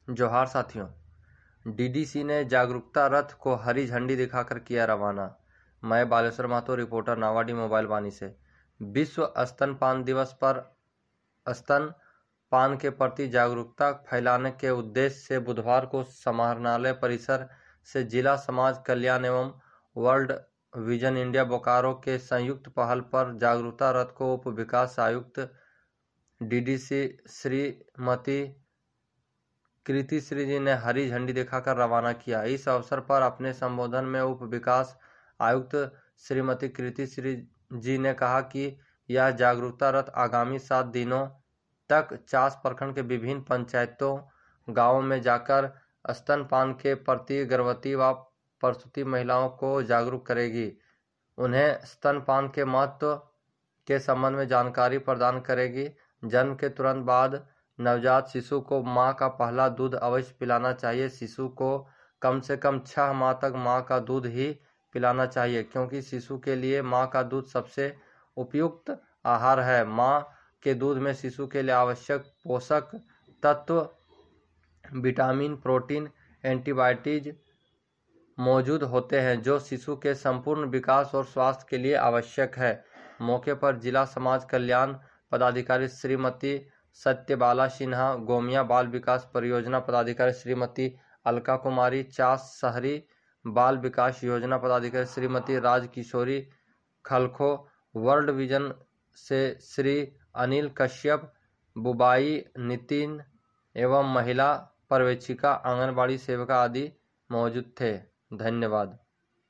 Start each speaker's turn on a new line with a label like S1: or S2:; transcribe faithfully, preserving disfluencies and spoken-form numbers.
S1: जोहार साथियों, डीडीसी ने जागरूकता रथ को हरी झंडी दिखाकर किया रवाना। मैं बालेश्वर महतो, रिपोर्टर, नावाडी मोबाइल वाणी से। विश्व स्तनपान दिवस पर स्तनपान के प्रति जागरूकता फैलाने के उद्देश्य से बुधवार को समाहरणालय परिसर से जिला समाज कल्याण एवं वर्ल्ड विजन इंडिया बोकारो के संयुक्त पहल पर जागरूकता रथ को उप विकास आयुक्त डीडीसी श्रीमती कृति श्री जी ने हरी झंडी दिखाकर रवाना किया। इस अवसर पर अपने संबोधन में उप विकास आयुक्त श्रीमती कृति श्री जी ने कहा कि यह जागरूकता रथ आगामी सात दिनों तक चास प्रखंड के विभिन्न पंचायतों गांवों में जाकर स्तनपान के प्रति गर्भवती व प्रसूति महिलाओं को जागरूक करेगी, उन्हें स्तनपान के महत्व के संबंध में जानकारी प्रदान करेगी। जन्म के तुरंत बाद नवजात शिशु को मां का पहला दूध अवश्य पिलाना चाहिए। शिशु को कम से कम छह माह तक मां का दूध ही पिलाना चाहिए, क्योंकि शिशु के लिए मां का दूध सबसे उपयुक्त आहार है। मां के दूध में शिशु के लिए आवश्यक पोषक तत्व, विटामिन, प्रोटीन, एंटीबायोटिक मौजूद होते हैं, जो शिशु के संपूर्ण विकास और स्वास्थ्य के लिए आवश्यक है। मौके पर जिला समाज कल्याण पदाधिकारी श्रीमती सत्यबाला सिन्हा, गोमिया बाल विकास परियोजना पदाधिकारी श्रीमती अलका कुमारी, चास शहरी बाल विकास योजना पदाधिकारी श्रीमती राजकिशोरी खलखो, वर्ल्ड विजन से श्री अनिल कश्यप, बुबाई नितिन एवं महिला पर्यवेक्षिका, आंगनबाड़ी सेविका आदि मौजूद थे। धन्यवाद।